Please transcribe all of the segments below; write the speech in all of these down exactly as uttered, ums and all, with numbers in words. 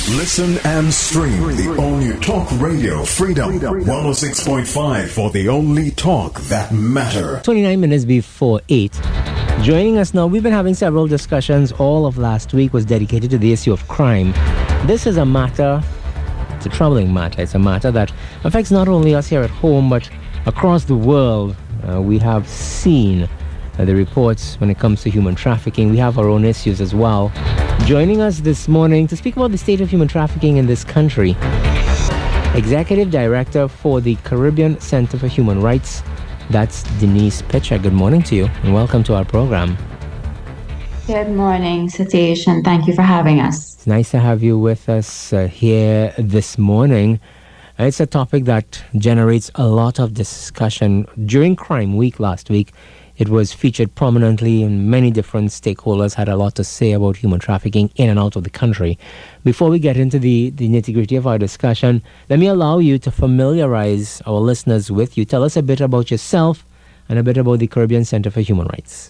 Listen and stream the all-new Talk Radio Freedom one oh six point five for the only talk that matter. twenty-nine minutes before eight. Joining us now, we've been having several discussions. All of last week was dedicated to the issue of crime. This is a matter, it's a troubling matter. It's a matter that affects not only us here at home, but across the world. Uh, we have seen uh, the reports when it comes to human trafficking. We have our own issues as well. Joining us this morning to speak about the state of human trafficking in this country, Executive Director for the Caribbean Center for Human Rights, that's Denise Pitcher. Good morning to you and welcome to our program. Good morning, Satish, and thank you for having us. It's nice to have you with us uh, here this morning. It's a topic that generates a lot of discussion. During Crime Week last week, it was featured prominently, and many different stakeholders had a lot to say about human trafficking in and out of the country. Before we get into the, the nitty-gritty of our discussion, let me allow you to familiarize our listeners with you. Tell us a bit about yourself and a bit about the Caribbean Center for Human Rights.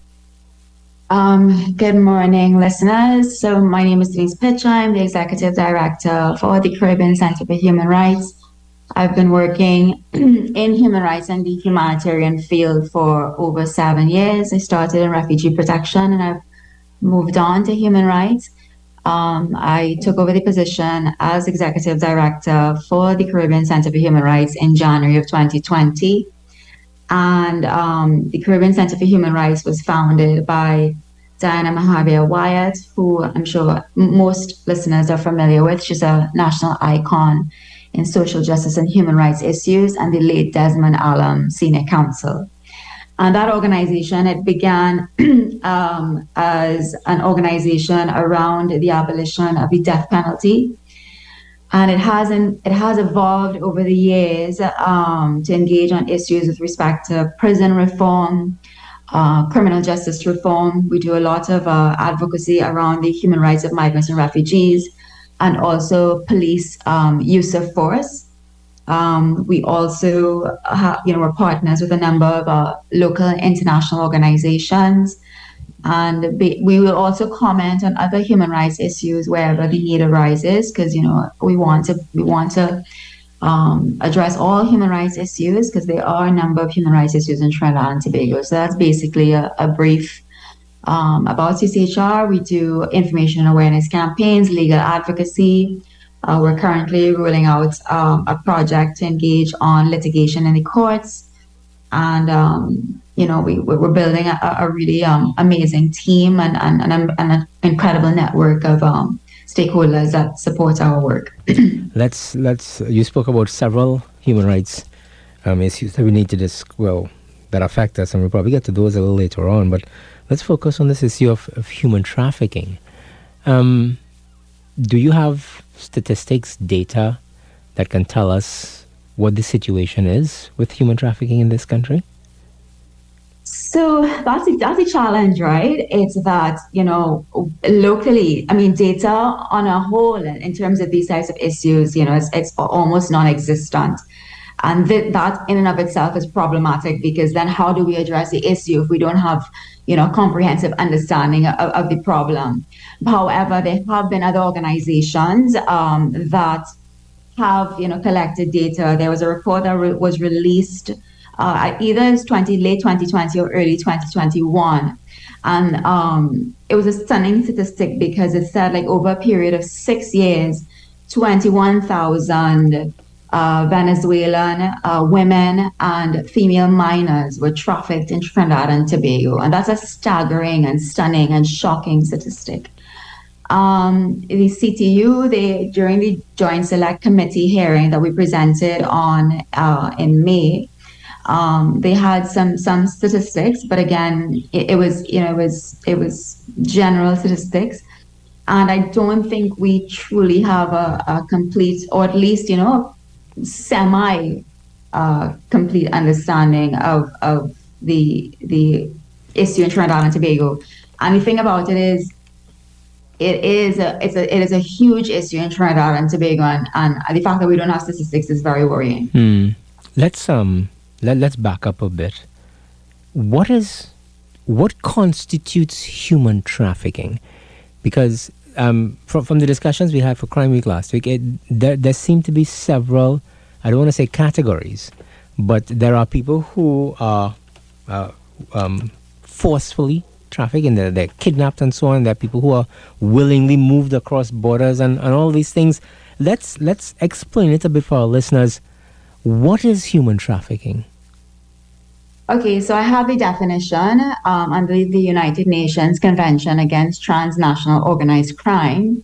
Um, good morning, listeners. So my name is Denise Pitcher. I'm the Executive Director for the Caribbean Center for Human Rights. I've been working in human rights and the humanitarian field for over seven years. I started in refugee protection and I've moved on to human rights. Um, I took over the position as Executive Director for the Caribbean Center for Human Rights in January of twenty twenty. And um, the Caribbean Center for Human Rights was founded by Diana Mahavir Wyatt, who I'm sure most listeners are familiar with. She's a national icon in social justice and human rights issues, and the late Desmond Allen Senior Counsel. And that organization, it began um, as an organization around the abolition of the death penalty. And it has, an, it has evolved over the years um, to engage on issues with respect to prison reform, uh, criminal justice reform. We do a lot of uh, advocacy around the human rights of migrants and refugees, and also police um, use of force. Um, we also have, you know, we're partners with a number of uh, local and international organizations. And be, we will also comment on other human rights issues wherever the need arises, because, you know, we want to we want to um, address all human rights issues, because there are a number of human rights issues in Trinidad and Tobago. So that's basically a, a brief um, about C C H R. We do information and awareness campaigns, legal advocacy. Uh, we're currently rolling out um, a project to engage on litigation in the courts. And, um, you know, we, we're building a, a really um, amazing team and, and, and, and an incredible network of um, stakeholders that support our work. let's, let's, you spoke about several human rights um, issues that we need to discuss, well, that affect us, and we'll probably get to those a little later on, but let's focus on this issue of, of human trafficking. Um, do you have statistics, data that can tell us what the situation is with human trafficking in this country? So that's a, that's a challenge, right? It's that, you know, locally, I mean, data on a whole, in terms of these types of issues, you know, it's, it's almost non-existent. And th- that in and of itself is problematic, because then how do we address the issue if we don't have, you know, comprehensive understanding of, of the problem? However, there have been other organizations um, that have, you know, collected data. There was a report that re- was released uh, either it's twenty late twenty twenty or early twenty twenty-one, and um, it was a stunning statistic, because it said, like, over a period of six years, twenty-one thousand uh, Venezuelan uh, women and female minors were trafficked in Trinidad and Tobago, and that's a staggering and stunning and shocking statistic. Um, the C T U, they, during the Joint Select Committee hearing that we presented on uh, in May, um, they had some some statistics, but again, it, it was you know it was it was general statistics, and I don't think we truly have a, a complete, or at least you know semi uh, complete understanding of of the the issue in Trinidad and Tobago. And the thing about it is, It is a it's a it is a huge issue in Trinidad and Tobago, and, and the fact that we don't have statistics is very worrying. Hmm. Let's um let, let's back up a bit. What is what constitutes human trafficking? Because um, from, from the discussions we had for Crime Week last week, it, there, there seem to be several, I don't want to say categories, but there are people who are uh, um, forcefully trafficked and they're, they're kidnapped and so on. There are people who are willingly moved across borders and, and all these things. Let's, let's explain it a bit for our listeners. What is human trafficking? Okay, so I have the definition um, under the United Nations Convention Against Transnational Organized Crime.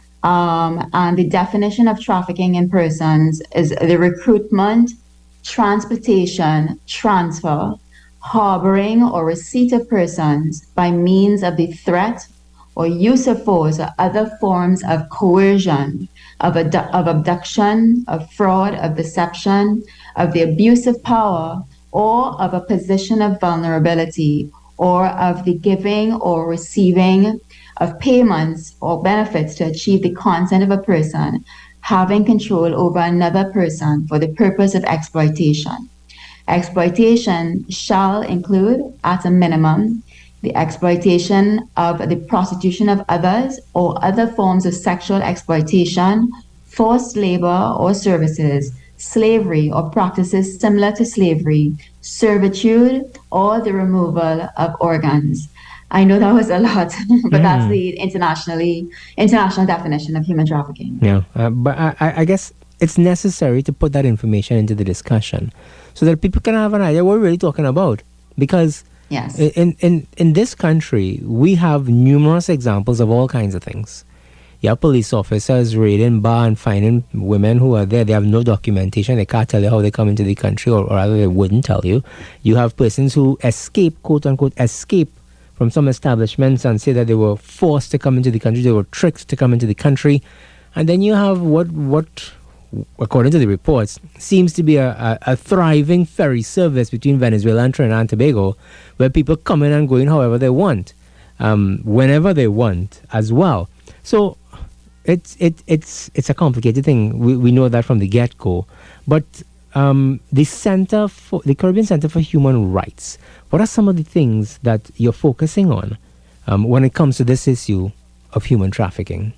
Um, and the definition of trafficking in persons is the recruitment, transportation, transfer, harboring, or receipt of persons by means of the threat or use of force or other forms of coercion, of, abdu- of abduction, of fraud, of deception, of the abuse of power, or of a position of vulnerability, or of the giving or receiving of payments or benefits to achieve the consent of a person having control over another person for the purpose of exploitation. Exploitation shall include, at a minimum, the exploitation of the prostitution of others or other forms of sexual exploitation, forced labor or services, slavery or practices similar to slavery, servitude, or the removal of organs. I know that was a lot, but mm. that's the internationally international definition of human trafficking. Yeah, uh, but I, I guess it's necessary to put that information into the discussion so that people can have an idea what we're really talking about. Because yes. in, in, in this country, we have numerous examples of all kinds of things. You have police officers raiding bar and finding women who are there. They have no documentation. They can't tell you how they come into the country, or, or rather they wouldn't tell you. You have persons who escape, quote unquote, escape from some establishments and say that they were forced to come into the country. They were tricked to come into the country. And then you have what, what according to the reports, seems to be a, a, a thriving ferry service between Venezuela and Trinidad and Tobago, where people come in and go in however they want, um, whenever they want as well. So It's it it's it's a complicated thing. We we know that from the get go, but um, the Center for the Caribbean Center for Human Rights. What are some of the things that you're focusing on um, when it comes to this issue of human trafficking?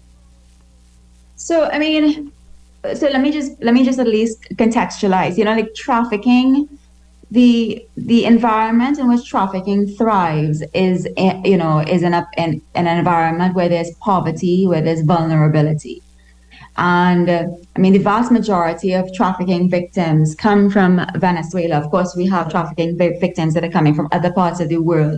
So I mean, so let me just let me just at least contextualize. You know, like trafficking. The the environment in which trafficking thrives is, you know, is in, a, in, in an environment where there's poverty, where there's vulnerability. And uh, I mean, the vast majority of trafficking victims come from Venezuela. Of course, we have trafficking victims that are coming from other parts of the world.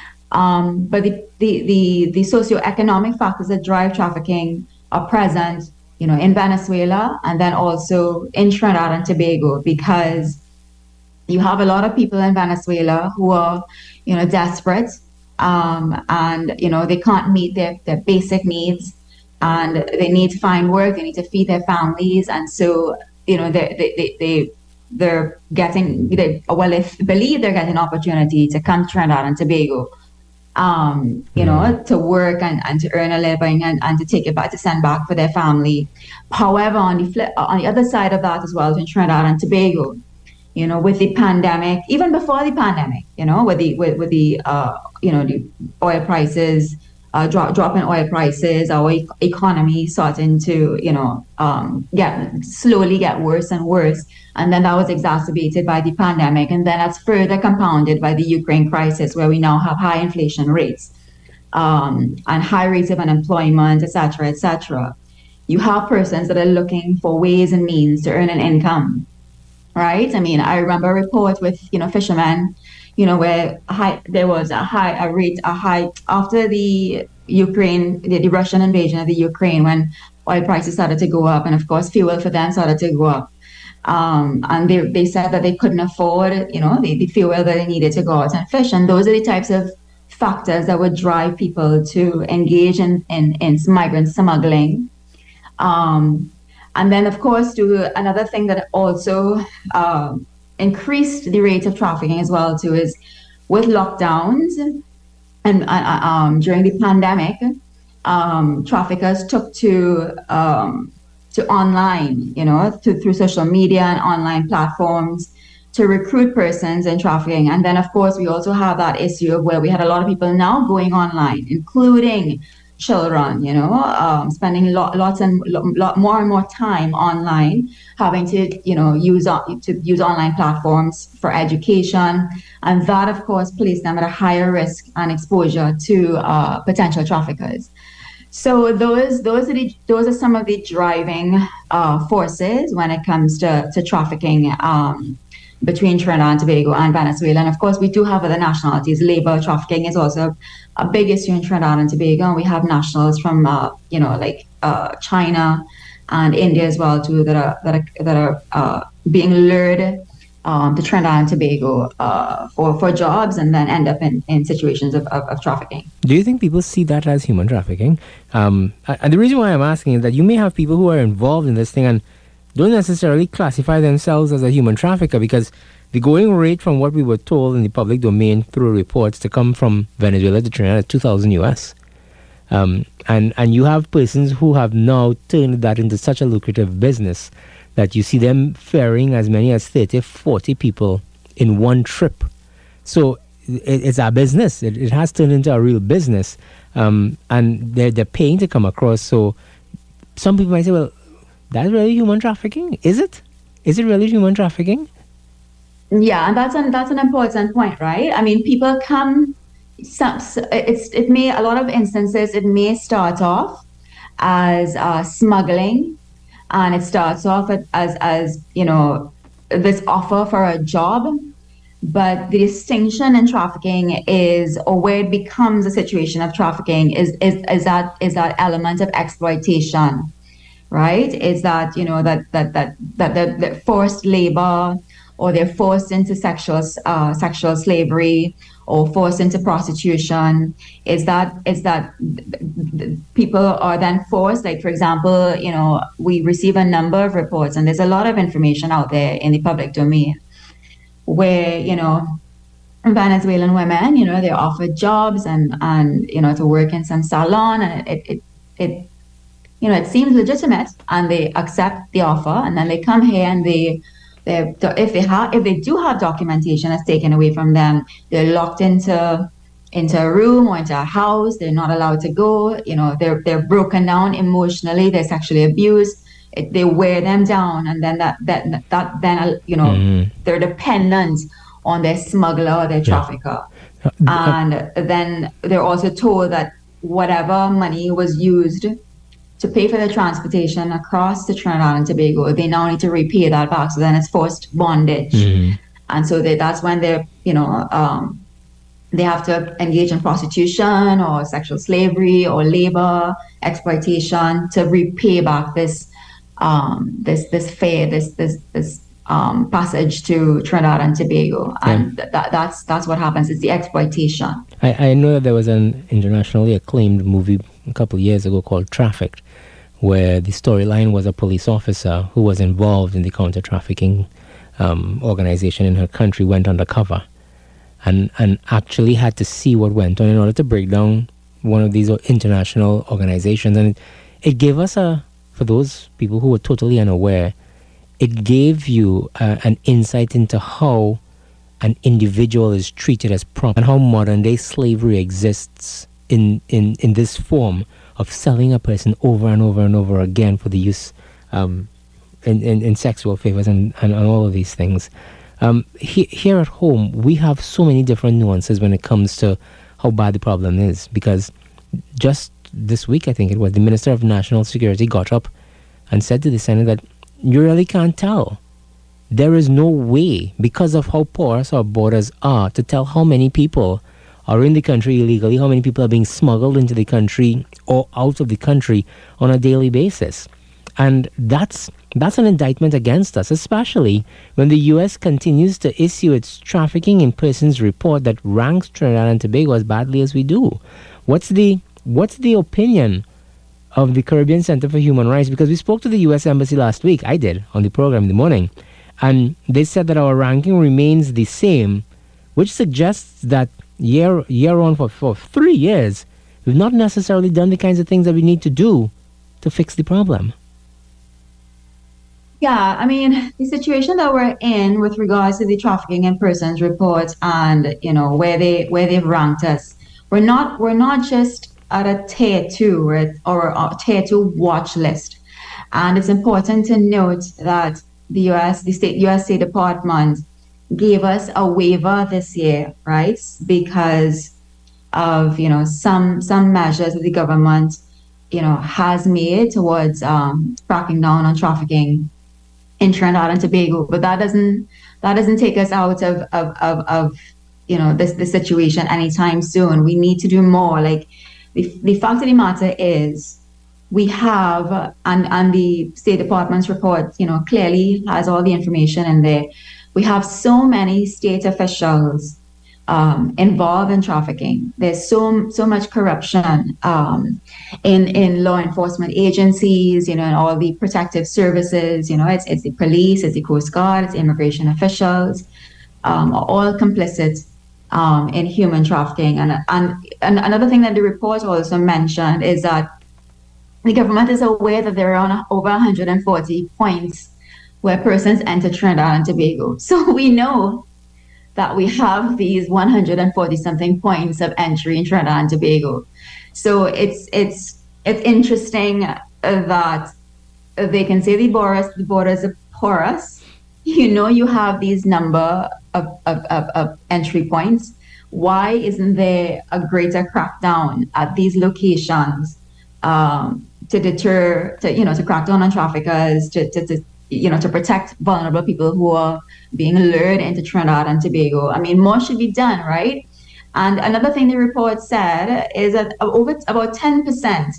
Um, but the, the, the, the socioeconomic factors that drive trafficking are present, you know, in Venezuela and then also in Trinidad and Tobago, because you have a lot of people in Venezuela who are, you know, desperate, um, and, you know, they can't meet their, their basic needs, and they need to find work, they need to feed their families. And so, you know, they, they, they, they, they're getting, they, well, they believe they're getting an opportunity to come to Trinidad and Tobago, um, you know, to work and, and to earn a living and, and to take it back, to send back for their family. However, on the flip, on the other side of that as well, in Trinidad and Tobago, you know, with the pandemic, even before the pandemic, you know, with the with, with the uh, you know, the oil prices, uh, drop dropping oil prices, our e- economy starting to, you know, um, get slowly get worse and worse, and then that was exacerbated by the pandemic, and then that's further compounded by the Ukraine crisis, where we now have high inflation rates, um, and high rates of unemployment, et cetera, et cetera. You have persons that are looking for ways and means to earn an income. Right. I mean, I remember a report with, you know, fishermen, you know, where high, there was a high, a rate, a high after the Ukraine, the, the Russian invasion of the Ukraine, when oil prices started to go up, and of course, fuel for them started to go up. Um, and they, they said that they couldn't afford, you know, the, the fuel that they needed to go out and fish. And those are the types of factors that would drive people to engage in, in, in migrant smuggling. Um, And then, of course, to another thing that also uh, increased the rate of trafficking as well, too, is with lockdowns and uh, um, during the pandemic, um, traffickers took to um, to online, you know, to, through social media and online platforms to recruit persons in trafficking. And then, of course, we also have that issue of where we had a lot of people now going online, including children, you know, um, spending lot, lots and lot more and more time online, having to, you know, use to use online platforms for education, and that, of course, places them at a higher risk and exposure to uh, potential traffickers. So those those are the, those are some of the driving uh, forces when it comes to to trafficking um, between Trinidad and Tobago and Venezuela. And of course, we do have other nationalities. Labor trafficking is also a big issue in Trinidad and Tobago, and we have nationals from uh, you know like uh, China and India as well too that are that are that are uh, being lured um, to Trinidad and Tobago uh, for for jobs and then end up in, in situations of, of, of trafficking. Do you think people see that as human trafficking? Um, and the reason why I'm asking is that you may have people who are involved in this thing and don't necessarily classify themselves as a human trafficker, because the going rate, from what we were told in the public domain through reports, to come from Venezuela to Trinidad is two thousand U S. Um, and, and you have persons who have now turned that into such a lucrative business that you see them ferrying as many as thirty, forty people in one trip. So it, it's our business. It, it has turned into a real business. Um, and they're, they're paying to come across. So some people might say, well, that's really human trafficking? Is it? Is it really human trafficking? Yeah, and that's an that's an important point, right? I mean, people come. Some, it's it may a lot of instances it may start off as uh, smuggling, and it starts off as as you know this offer for a job. But the distinction in trafficking is, or where it becomes a situation of trafficking, is is is that is that element of exploitation. Right? Is that, you know, that that that that, that, that forced labor, or they're forced into sexual uh, sexual slavery, or forced into prostitution. Is that is that people are then forced, like, for example, you know, we receive a number of reports, and there's a lot of information out there in the public domain where, you know, Venezuelan women, you know, they're offered jobs and, and you know, to work in some salon, and it it, it you know, it seems legitimate, and they accept the offer, and then they come here and they, they if they have, if they do have documentation that's taken away from them, they're locked into into a room or into a house. They're not allowed to go. You know, they're they're broken down emotionally. They're sexually abused. It, they wear them down, and then that that that then you know mm. they're dependent on their smuggler or their trafficker, yeah. and then they're also told that whatever money was used to pay for the transportation across to Trinidad and Tobago, they now need to repay that back. So then it's forced bondage. Mm-hmm. And so they, that's when they're, you know, um, they have to engage in prostitution or sexual slavery or labor exploitation to repay back this, um, this, this fare, this, this, this um, passage to Trinidad and Tobago. And yeah. th- that's, that's what happens. It's the exploitation. I, I know that there was an internationally acclaimed movie a couple of years ago called Trafficked, where the storyline was a police officer who was involved in the counter-trafficking um, organization in her country went undercover and, and actually had to see what went on in order to break down one of these international organizations. And it, it gave us a, for those people who were totally unaware, it gave you uh, an insight into how an individual is treated as prop and how modern-day slavery exists in, in, in this form of selling a person over and over and over again for the use um, in, in, in sexual favors and, and, and all of these things. Um, he, here at home, we have so many different nuances when it comes to how bad the problem is, because just this week, I think it was, the Minister of National Security got up and said to the Senate that you really can't tell. There is no way, because of how porous our borders are, to tell how many people are in the country illegally, how many people are being smuggled into the country or out of the country on a daily basis. And that's that's an indictment against us, especially when the U S continues to issue its trafficking in persons report that ranks Trinidad and Tobago as badly as we do. What's the what's the opinion of the Caribbean Center for Human Rights? Because we spoke to the U S Embassy last week, I did, on the program in the morning, and they said that our ranking remains the same, which suggests that year year on for, for three years, we've not necessarily done the kinds of things that we need to do to fix the problem. Yeah, I mean, the situation that we're in with regards to the trafficking in persons reports and, you know, where they where they've ranked us, we're not we're not just at a tier two or a, or a tier two watch list. And it's important to note that the U S, the state U S State Department gave us a waiver this year, right? Because of, you know, some some measures that the government, you know, has made towards um, cracking down on trafficking in Trinidad and Tobago. But that doesn't that doesn't take us out of of of, of you know this this situation anytime soon. We need to do more. Like the the fact of the matter is, we have, and, and the State Department's report, you know, clearly has all the information in there. We have so many state officials um, involved in trafficking. There's so so much corruption um, in in law enforcement agencies, you know, and all the protective services. You know, it's it's the police, it's the Coast Guard, it's immigration officials, um, are all complicit um, in human trafficking. And, and and another thing that the report also mentioned is that the government is aware that there are over one hundred forty points where persons enter Trinidad and Tobago. So we know that we have these one hundred forty something points of entry in Trinidad and Tobago. So it's it's it's interesting that they can say the borders the borders are porous. You know, you have these number of, of, of, of entry points. Why isn't there a greater crackdown at these locations? Um, to deter, to, you know, to crack down on traffickers, to, to, to, you know, to protect vulnerable people who are being lured into Trinidad and Tobago. I mean, more should be done, right? And another thing the report said is that over about ten percent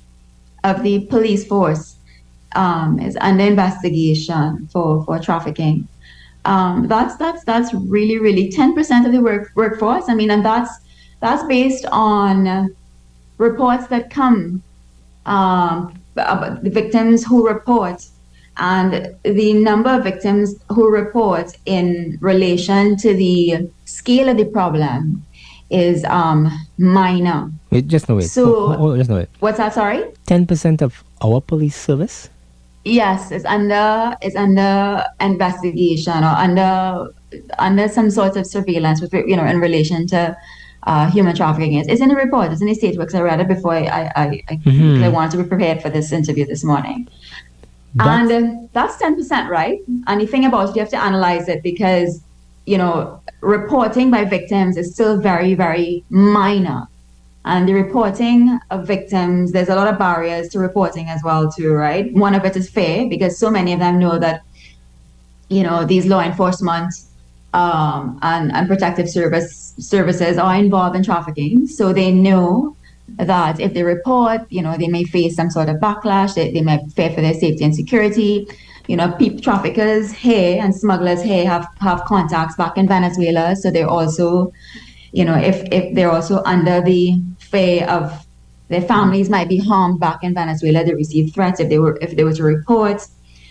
of the police force um, is under investigation for, for trafficking. Um, that's that's that's really, really ten percent of the work, workforce. I mean, and that's that's based on reports that come um, about the victims who report, and the number of victims who report in relation to the scale of the problem is um, minor. Wait, just no wait. So, oh, oh, just no wait. What's that? Sorry. Ten percent of our police service. Yes, it's under it's under investigation or under under some sort of surveillance with, you know, in relation to Uh, human trafficking. It's, it's in the report. It's in the state books. I read it before I I, I, mm-hmm. I wanted to be prepared for this interview this morning. That's, and uh, that's ten percent, right? And the thing about it, you have to analyze it because, you know, reporting by victims is still very, very minor. And the reporting of victims, there's a lot of barriers to reporting as well, too, right? One of it is fair because so many of them know that, you know, these law enforcement Um, and, and protective service services are involved in trafficking. So they know that if they report, you know, they may face some sort of backlash. They, they may fear for their safety and security. You know, people, traffickers here and smugglers here have, have contacts back in Venezuela. So they're also, you know, if, if they're also under the fear of their families might be harmed back in Venezuela, they receive threats if they were if they were to report.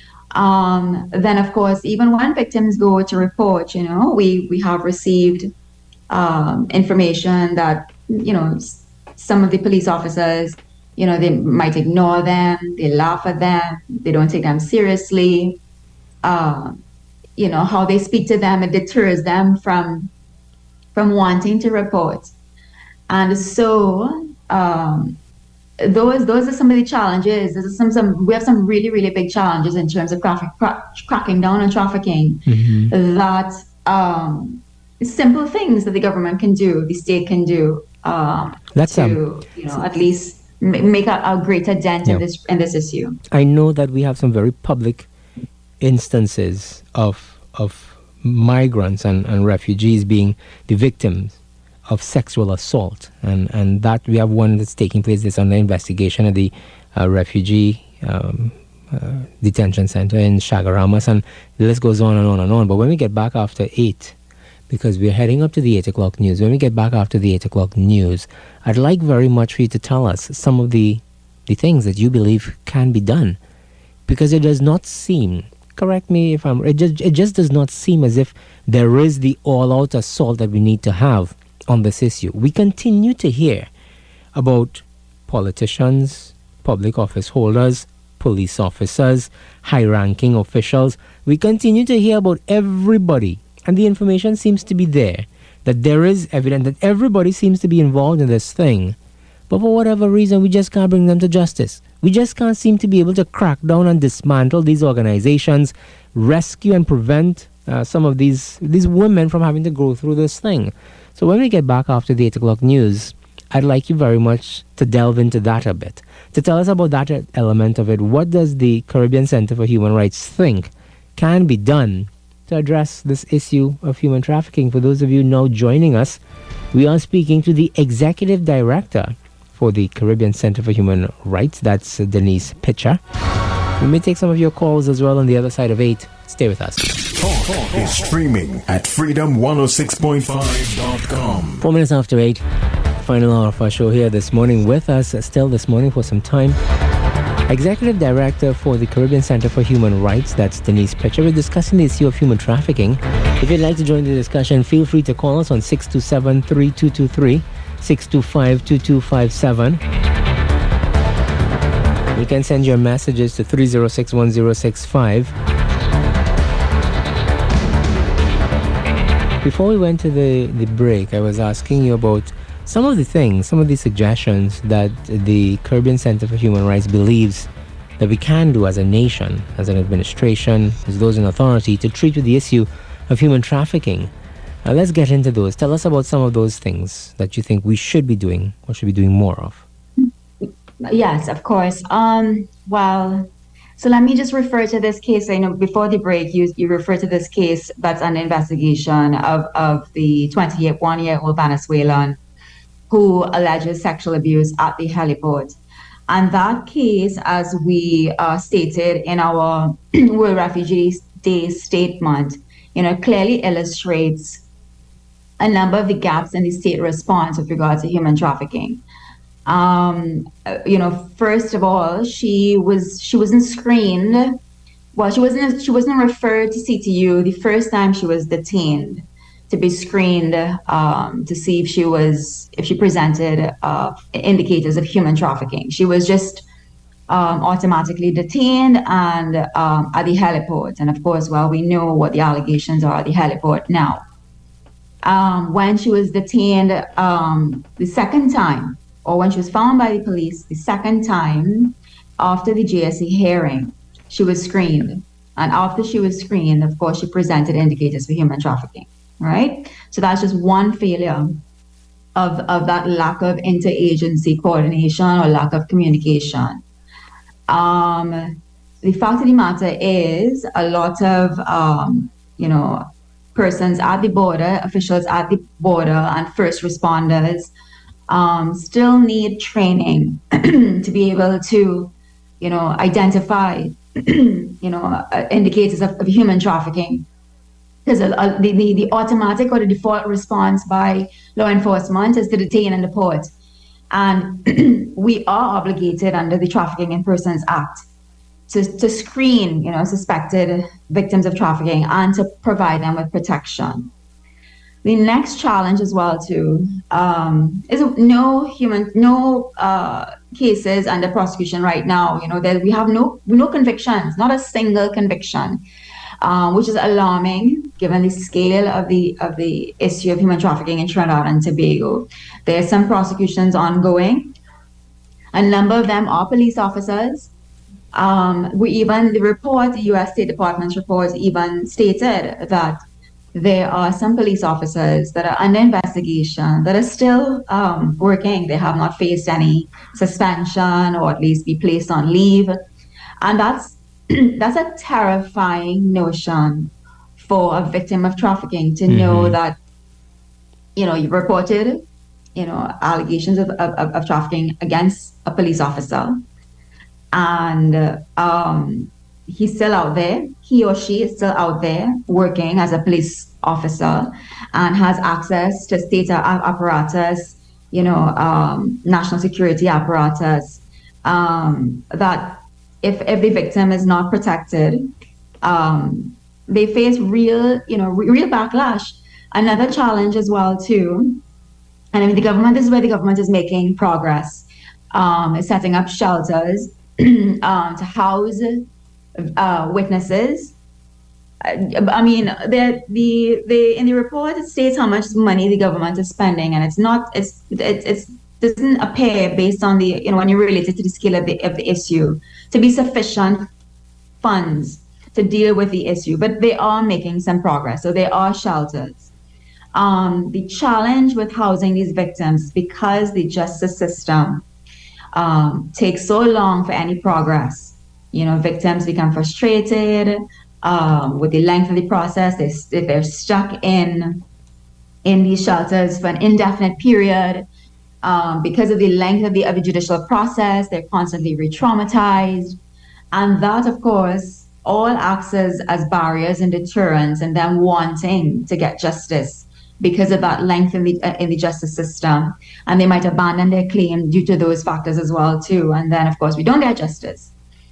Um, then, of course, even when victims go to report, you know, we, we have received um, information that, you know, s- some of the police officers, you know, they might ignore them, they laugh at them, they don't take them seriously. Uh, you know, how they speak to them, it deters them from from wanting to report. And so, um, Those those are some of the challenges. There's some some we have some really really big challenges in terms of traffic, cra- cracking down on trafficking. Mm-hmm. That um, simple things that the government can do, the state can do um, That's, to um, you know at least m- make a, a greater dent yeah. in this in this issue. I know that we have some very public instances of of migrants and, and refugees being the victims of sexual assault, and, and that we have one that's taking place that's under investigation at the uh, refugee um, uh, detention center in Chaguaramas, and the list goes on and on and on. But when we get back after eight, because we're heading up to the eight o'clock news, when we get back after the eight o'clock news, I'd like very much for you to tell us some of the the things that you believe can be done, because it does not seem, correct me if I'm, it just, it just does not seem as if there is the all-out assault that we need to have on this issue. We continue to hear about politicians, public office holders, police officers, high-ranking officials. We continue to hear about everybody, and the information seems to be there, that there is evidence that everybody seems to be involved in this thing. but for whatever reason, we just can't bring them to justice. We just can't seem to be able to crack down and dismantle these organizations, rescue and prevent uh, some of these these women from having to go through this thing. So when we get back after the eight o'clock news, I'd like you very much to delve into that a bit, to tell us about that element of it. What does the Caribbean Center for Human Rights think can be done to address this issue of human trafficking? For those of you now joining us, we are speaking to the Executive Director for the Caribbean Center for Human Rights. That's uh, Denise Pitcher. We may take some of your calls as well on the other side of eight. Stay with us. Talk, talk is streaming at freedom one oh six point five dot com. Four minutes after eight. Final hour of our show here this morning. With us uh, still this morning for some time, Executive Director for the Caribbean Center for Human Rights, that's Denise Pitcher. We're discussing the issue of human trafficking. If you'd like to join the discussion, feel free to call us on six two seven, three two two three, six two five, two two five seven. You can send your messages to three oh six, one oh six five. Before we went to the, the break, I was asking you about some of the things, some of the suggestions that the Caribbean Center for Human Rights believes that we can do as a nation, as an administration, as those in authority, to treat with the issue of human trafficking. Uh, let's get into those. Tell us about some of those things that you think we should be doing or should be doing more of. Yes, of course. Um, well, so let me just refer to this case. I know before the break, you you refer to this case that's an investigation of, of the twenty-one-year-old Venezuelan who alleges sexual abuse at the heliport. And that case, as we uh, stated in our World Refugee Day statement, you know, clearly illustrates a number of the gaps in the state response with regard to human trafficking. Um, you know, first of all, she was she wasn't screened. Well, she wasn't she wasn't referred to C T U the first time she was detained to be screened um, to see if she was if she presented uh, indicators of human trafficking. She was just um, automatically detained and um, at the heliport. And of course, well, we know what the allegations are at the heliport now. Um, when she was detained um, the second time, or when she was found by the police the second time after the J S C hearing, she was screened. And after she was screened, of course, she presented indicators for human trafficking, right? So that's just one failure of, of that lack of interagency coordination or lack of communication. Um, the fact of the matter is a lot of, um, you know, persons at the border, officials at the border and first responders um, still need training to be able to, you know, identify, you know, uh, indicators of, of human trafficking. Because uh, the, the, the automatic or the default response by law enforcement is to detain and deport. And we are obligated under the Trafficking in Persons Act to, to screen, you know, suspected victims of trafficking and to provide them with protection. The next challenge as well too um, is no human, no uh, cases under prosecution right now. You know, that we have no no convictions, not a single conviction, um, which is alarming given the scale of the of the issue of human trafficking in Trinidad and Tobago. There are some prosecutions ongoing. A number of them are police officers. Um, we even the report, the U S State Department's report, even stated that there are some police officers that are under investigation that are still um, working. They have not faced any suspension or at least be placed on leave. And that's that's a terrifying notion for a victim of trafficking to mm-hmm. know that, you know, you reported, you know, allegations of, of, of trafficking against a police officer. And um, he's still out there. He or she is still out there working as a police officer and has access to state apparatus, you know, um, national security apparatus, um, that if, if the victim is not protected, um, they face real, you know, re- real backlash. Another challenge as well, too, and I mean, the government, this is where the government is making progress, um, is setting up shelters um, to house Uh, witnesses. I mean, the the the in the report it states how much money the government is spending, and it's not it's it's, it's doesn't appear, based on the, you know, when you relate it to the scale of the, of the issue, to be sufficient funds to deal with the issue. But they are making some progress. So there are shelters. Um, the challenge with housing these victims, because the justice system um, takes so long for any progress, you know, victims become frustrated um, with the length of the process. They, they're stuck in, in these shelters for an indefinite period. Um, because of the length of the, of the judicial process, they're constantly re-traumatized. And that, of course, all acts as, as barriers and deterrents in them wanting to get justice because of that length in the, uh, in the justice system. And they might abandon their claim due to those factors as well, too. And then, of course, we don't get justice.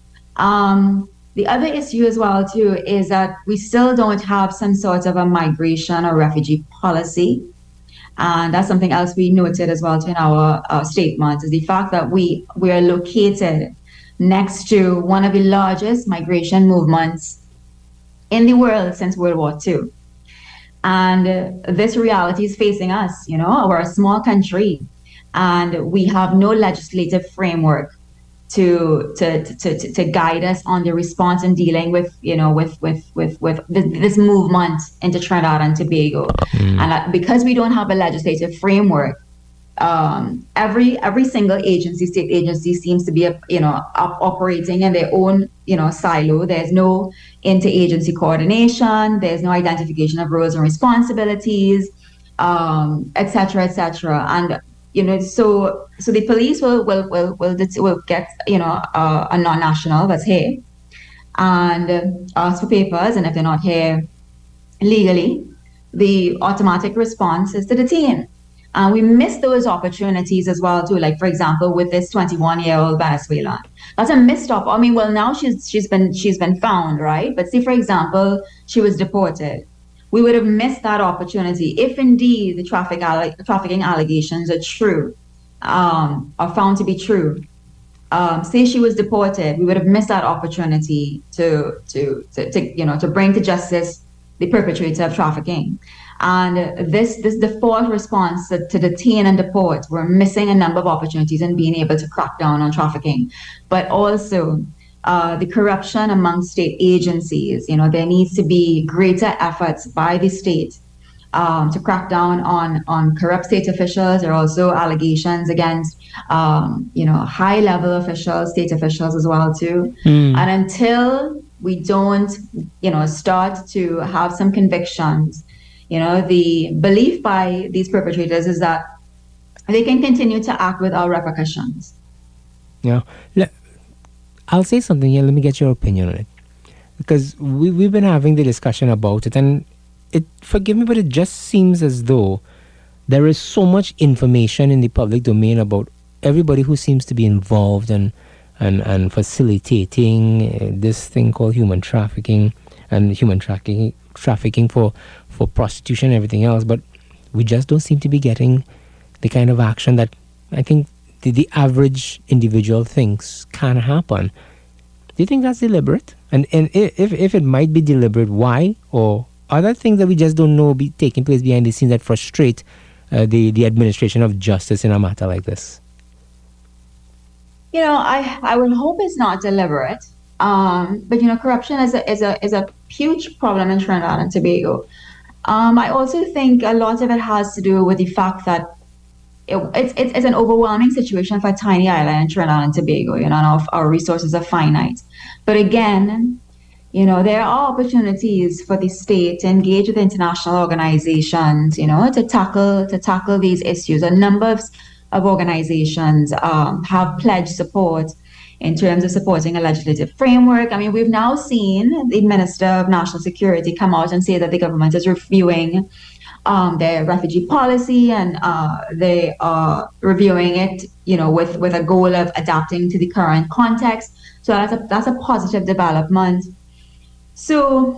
Um, the other issue as well, too, is that we still don't have some sort of a migration or refugee policy. And that's something else we noted as well in our, our statement, is the fact that we, we are located next to one of the largest migration movements in the world since World War Two. And uh, this reality is facing us. You know, we're a small country and we have no legislative framework to to, to, to, to guide us on the response in dealing with, you know, with with with, with this, this movement into Trinidad and Tobago. Mm. And uh, because we don't have a legislative framework, um, every every single agency, state agency, seems to be, you know, op- operating in their own, you know, silo. There's no interagency coordination. There's no identification of roles and responsibilities, um, et cetera, et cetera. And you know, so so the police will will will will, will get, you know, uh, a non-national that's here and uh, ask for papers, and if they're not here legally, the automatic response is to detain. And we miss those opportunities as well too. Like, for example, with this twenty-one-year-old Venezuelan, that's a missed up. I mean, well, now she's she's been she's been found, right? But say, for example, she was deported. We would have missed that opportunity if indeed the traffic alle- trafficking allegations are true, um, are found to be true. Um, say she was deported, we would have missed that opportunity to, to, to, to, you know, to bring to justice the perpetrator of trafficking. And this, this default response to, to detain and deport, we're missing a number of opportunities in being able to crack down on trafficking, but also Uh, the corruption among state agencies. You know, there needs to be greater efforts by the state um, to crack down on, on corrupt state officials. There are also allegations against, um, you know, high-level officials, state officials as well, too. Mm. And until we don't, you know, start to have some convictions, you know, the belief by these perpetrators is that they can continue to act without repercussions. Yeah. Le- I'll say something here. Let me get your opinion on it, because we we've been having the discussion about it, and it, forgive me, but it just seems as though there is so much information in the public domain about everybody who seems to be involved and and and facilitating uh, this thing called human trafficking and human trafficking trafficking for for prostitution and everything else, but we just don't seem to be getting the kind of action that I think The, the average individual thinks can happen. Do you think that's deliberate? And and if if it might be deliberate, why? Or are there things that we just don't know be taking place behind the scenes that frustrate uh, the the administration of justice in a matter like this? You know, I I would hope it's not deliberate. Um, but you know, corruption is a is a is a huge problem in Trinidad and Tobago. Um, I also think a lot of it has to do with the fact that It, it's, it's it's an overwhelming situation for a tiny island in Trinidad and Tobago, you know, and our, our resources are finite. But again, you know, there are opportunities for the state to engage with international organizations, you know, to tackle to tackle these issues. A number of, of organizations um, have pledged support in terms of supporting a legislative framework. I mean, we've now seen the Minister of National Security come out and say that the government is reviewing Um, their refugee policy, and uh, they are reviewing it, you know, with, with a goal of adapting to the current context. So that's a that's a positive development. So,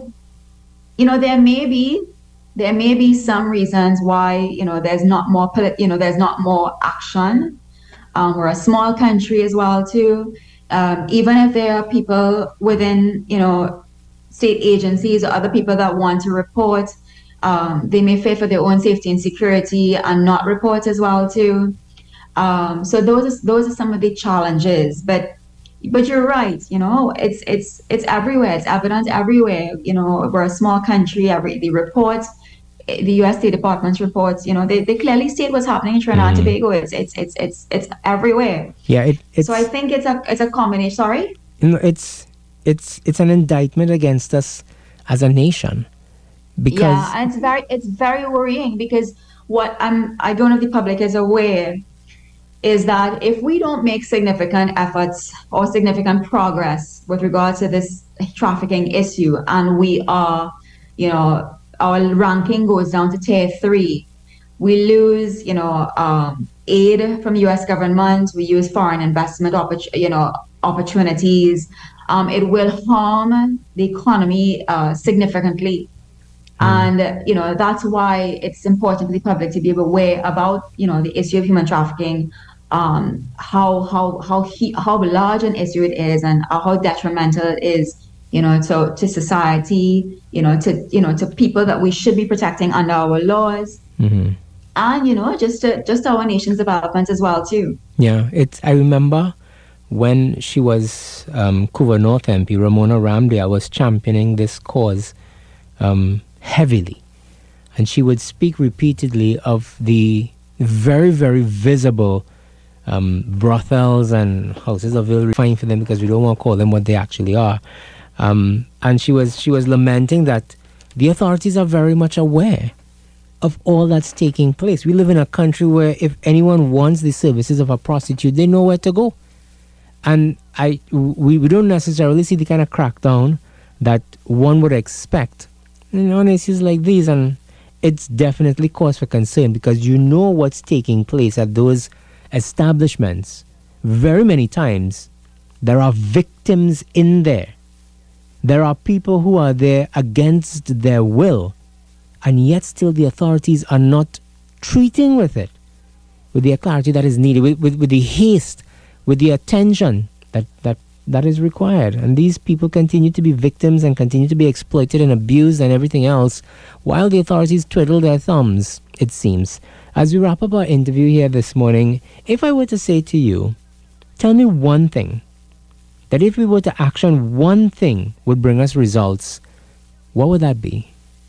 you know, there may be there may be some reasons why, you know, there's not more you know there's not more action. Um, we're a small country as well too. Um, even if there are people within, you know, state agencies or other people that want to report. Um, they may fear for their own safety and security and not report as well too. Um, so those are, those are some of the challenges. But but you're right. You know, it's it's it's everywhere. It's evident everywhere. You know, we're a small country. Every the reports, the U S State Department's reports, you know, they, they clearly state what's happening in Trinidad and Mm. Tobago. It's it's it's it's it's everywhere. Yeah, it, it's So I think it's a it's a combination. Sorry. you know, it's it's it's an indictment against us as a nation, because Yeah, and it's very it's very worrying because what I'm I don't know if the public is aware is that if we don't make significant efforts or significant progress with regards to this trafficking issue, and we are, you know, our ranking goes down to tier three, we lose, you know, um, aid from the U S government, we use foreign investment, oppor- you know, opportunities. Um, it will harm the economy uh, significantly. And, you know, that's why it's important for the public to be aware about, you know, the issue of human trafficking, um, how how how he, how large an issue it is, and how detrimental it is, you know, to, to society, you know, to, you know, to people that we should be protecting under our laws. Mhm. And, you know, just to, just our nation's development as well, too. yeah, it's. I remember when she was um, Couva North M P, Ramona Ramdale was championing this cause um, heavily, and she would speak repeatedly of the very, very visible um, brothels and houses of ill fine for them, because we don't want to call them what they actually are. Um, and she was she was lamenting that the authorities are very much aware of all that's taking place. We live in a country where if anyone wants the services of a prostitute, they know where to go. And I we, we don't necessarily see the kind of crackdown that one would expect, you know, on issues like these. And it's definitely cause for concern, because you know what's taking place at those establishments. Very many times there are victims in there. There are people who are there against their will, and yet still the authorities are not treating with it with the clarity that is needed, with, with, with the haste, with the attention that, that, that is required. And these people continue to be victims and continue to be exploited and abused and everything else, while the authorities twiddle their thumbs, it seems. As we wrap up our interview here this morning, if I were to say to you, tell me one thing, that if we were to action one thing would bring us results, what would that be?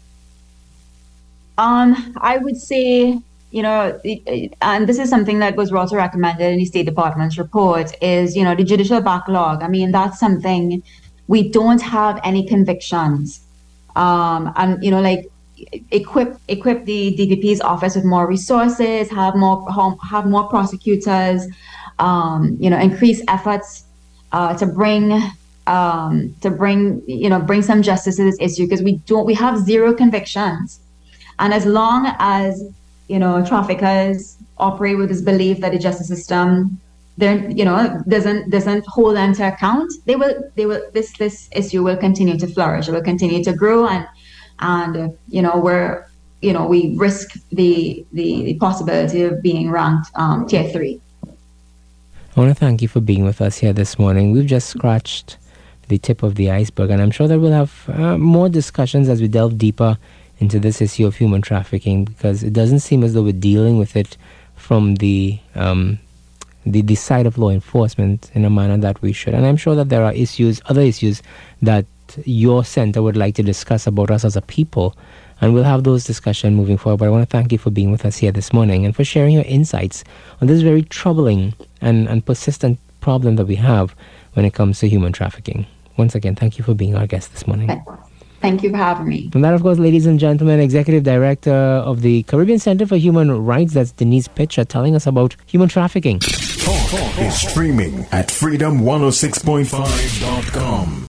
Um, I would say, you know, it- it- and this is something that was also recommended in the State Department's report, is, you know, the judicial backlog. I mean, that's something we don't have any convictions. Um, and, you know, like equip equip the D P P's office with more resources, have more have more prosecutors, um, you know, increase efforts uh, to bring um, to bring you know bring some justice to this issue, because we don't we have zero convictions. And as long as, you know, traffickers operate with this belief that the justice system, then, you know, doesn't doesn't hold them to account, they will they will this this issue will continue to flourish. It will continue to grow, and and uh, you know we're you know we risk the the, the possibility of being ranked um, tier three. I want to thank you for being with us here this morning. We've just scratched the tip of the iceberg, and I'm sure that we'll have uh, more discussions as we delve deeper into this issue of human trafficking, because it doesn't seem as though we're dealing with it from the um, the, the side of law enforcement in a manner that we should. And I'm sure that there are issues, other issues that your center would like to discuss about us as a people, and we'll have those discussions moving forward. But I want to thank you for being with us here this morning and for sharing your insights on this very troubling and, and persistent problem that we have when it comes to human trafficking. Once again, thank you for being our guest this morning. Thank you for having me. And that, of course, ladies and gentlemen, Executive Director of the Caribbean Center for Human Rights, that's Denise Pitcher, telling us about human trafficking. Talk is streaming at freedom one oh six point five dot com.